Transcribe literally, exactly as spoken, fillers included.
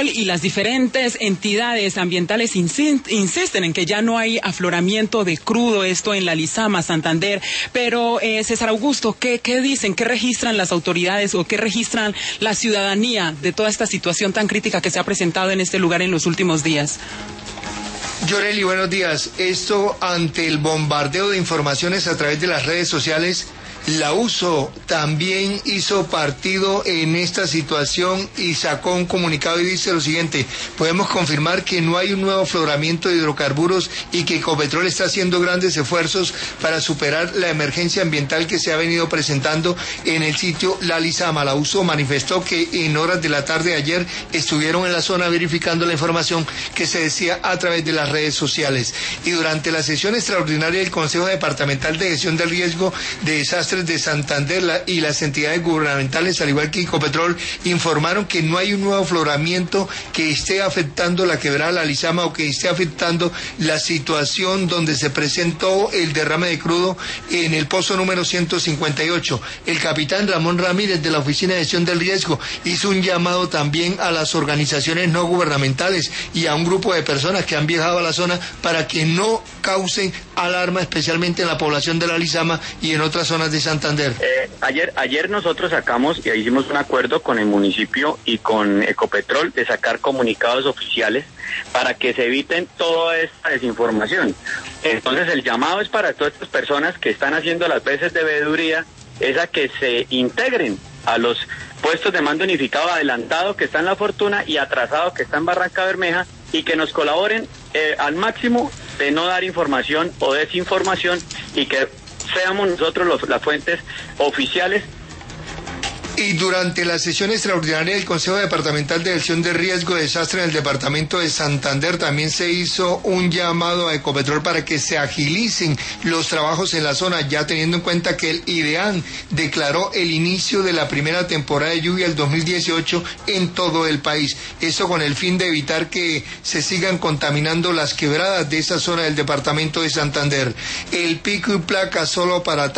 Ecopetrol y las diferentes entidades ambientales insisten en que ya no hay afloramiento de crudo, esto en la Lizama, Santander. Pero, eh, César Augusto, ¿qué, qué dicen? ¿Qué registran las autoridades o qué registran la ciudadanía de toda esta situación tan crítica que se ha presentado en este lugar en los últimos días? Yoreli, buenos días. Esto ante el bombardeo de informaciones a través de las redes sociales. La U S O también hizo partido en esta situación y sacó un comunicado y dice lo siguiente: podemos confirmar que no hay un nuevo afloramiento de hidrocarburos y que Ecopetrol está haciendo grandes esfuerzos para superar la emergencia ambiental que se ha venido presentando en el sitio La Lizama. La U S O manifestó que en horas de la tarde de ayer estuvieron en la zona verificando la información que se decía a través de las redes sociales. Y durante la sesión extraordinaria del Consejo Departamental de Gestión del Riesgo de Desastres de Santander la, y las entidades gubernamentales, al igual que Ecopetrol, informaron que no hay un nuevo afloramiento que esté afectando la quebrada La Lizama o que esté afectando la situación donde se presentó el derrame de crudo en el pozo número ciento cincuenta y ocho. El capitán Ramón Ramírez de la Oficina de Gestión del Riesgo hizo un llamado también a las organizaciones no gubernamentales y a un grupo de personas que han viajado a la zona para que no causen alarma, especialmente en la población de La Lizama y en otras zonas de Santander. Eh, ayer, ayer nosotros sacamos y hicimos un acuerdo con el municipio y con Ecopetrol de sacar comunicados oficiales para que se eviten toda esta desinformación. Entonces el llamado es para todas estas personas que están haciendo las veces de veeduría, es a que se integren a los puestos de mando unificado adelantado que está en La Fortuna y atrasado que está en Barranca Bermeja, y que nos colaboren eh, al máximo de no dar información o desinformación y que seamos nosotros los, las fuentes oficiales. Y durante la sesión extraordinaria del Consejo Departamental de Gestión de Riesgo de Desastre en el departamento de Santander también se hizo un llamado a Ecopetrol para que se agilicen los trabajos en la zona, ya teniendo en cuenta que el IDEAN declaró el inicio de la primera temporada de lluvia del dos mil dieciocho en todo el país. Eso con el fin de evitar que se sigan contaminando las quebradas de esa zona del departamento de Santander. El pico y placa solo para